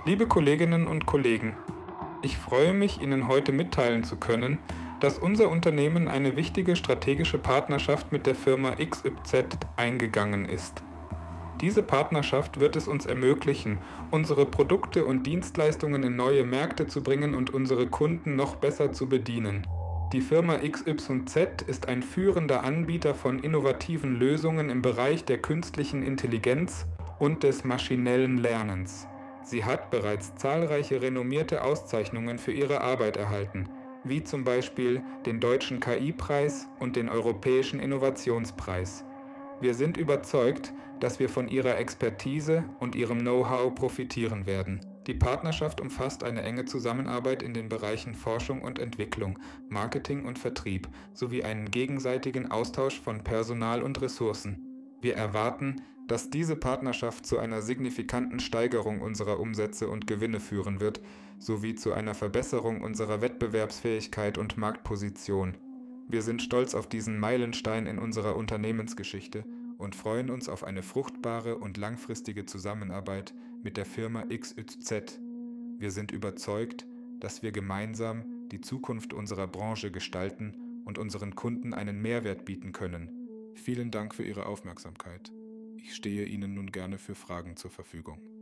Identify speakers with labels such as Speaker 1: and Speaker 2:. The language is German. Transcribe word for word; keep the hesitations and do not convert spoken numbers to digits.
Speaker 1: Liebe Kolleginnen und Kollegen, ich freue mich, Ihnen heute mitteilen zu können, dass unser Unternehmen eine wichtige strategische Partnerschaft mit der Firma X Y Z eingegangen ist. Diese Partnerschaft wird es uns ermöglichen, unsere Produkte und Dienstleistungen in neue Märkte zu bringen und unsere Kunden noch besser zu bedienen. Die Firma X Y Z ist ein führender Anbieter von innovativen Lösungen im Bereich der künstlichen Intelligenz und des maschinellen Lernens. Sie hat bereits zahlreiche renommierte Auszeichnungen für ihre Arbeit erhalten, wie zum Beispiel den Deutschen K I-Preis und den Europäischen Innovationspreis. Wir sind überzeugt, dass wir von ihrer Expertise und ihrem Know-how profitieren werden. Die Partnerschaft umfasst eine enge Zusammenarbeit in den Bereichen Forschung und Entwicklung, Marketing und Vertrieb sowie einen gegenseitigen Austausch von Personal und Ressourcen. Wir erwarten, dass diese Partnerschaft zu einer signifikanten Steigerung unserer Umsätze und Gewinne führen wird, sowie zu einer Verbesserung unserer Wettbewerbsfähigkeit und Marktposition. Wir sind stolz auf diesen Meilenstein in unserer Unternehmensgeschichte und freuen uns auf eine fruchtbare und langfristige Zusammenarbeit mit der Firma X Y Z. Wir sind überzeugt, dass wir gemeinsam die Zukunft unserer Branche gestalten und unseren Kunden einen Mehrwert bieten können. Vielen Dank für Ihre Aufmerksamkeit. Ich stehe Ihnen nun gerne für Fragen zur Verfügung.